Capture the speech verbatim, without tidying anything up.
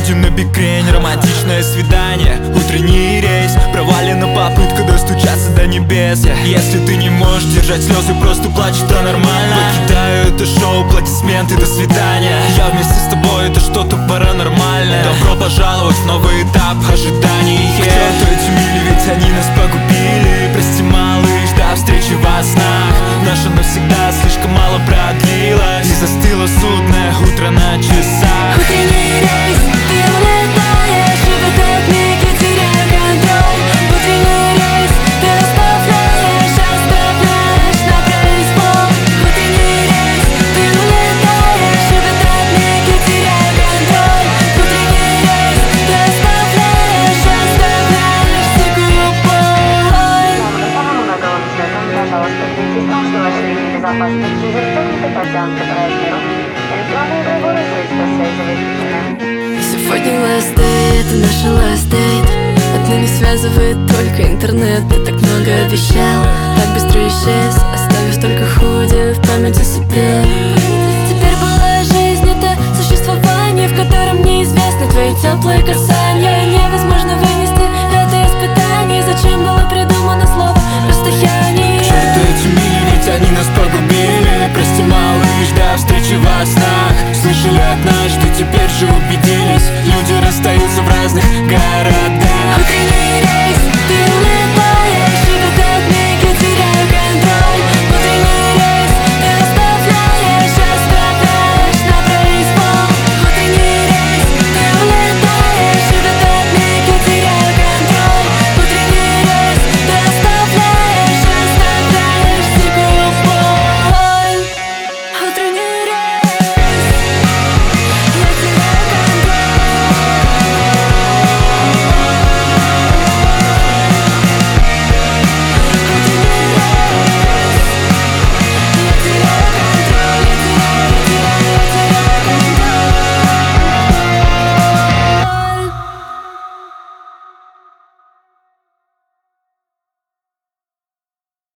Едем на бикрень, романтичное свидание, утренний рейс, провалена попытка достучаться до небес. Если ты не можешь держать слезы, просто плачь, это нормально. Покидаю это шоу, аплодисменты, до свидания. Я вместе с тобой, это что-то паранормальное. Добро пожаловать в новый этап ожиданий. Кто-то эти мили, ведь они нас погубили. Прости, малыш, до встречи во снах. Наша навсегда слишком мало продлилась, и застыло судное утро на часах. Утренний рейс, ты улетаешь, и в этот миг я теряю контроль. Утренний рейс, ты оставляешь, оставляешь на произвол. Утренний рейс, ты улетаешь, и в этот миг я теряю контроль. Утренний рейс, ты оставляешь, оставляешь дикую боль. Пожалуйста, следите за вашей линии безопасности и застегнуты подтянуты по размеру. Электронные приборы средства связи выключены. Сегодня last day, это наша last date. Отныне связывает только интернет. Ты так много обещал, так быстро исчез, оставив только худи в память о себе. Теперь была жизнь, это существование, в котором неизвестны твои теплые касания. Невозможно вынести это испытание. Зачем было придумано слово расстояние? Черт, эти мили, ведь они нас погубили. Прости, малыш, до встречи во снах. Слышали от нас, что теперь же убедились, люди расстаются в разных городах.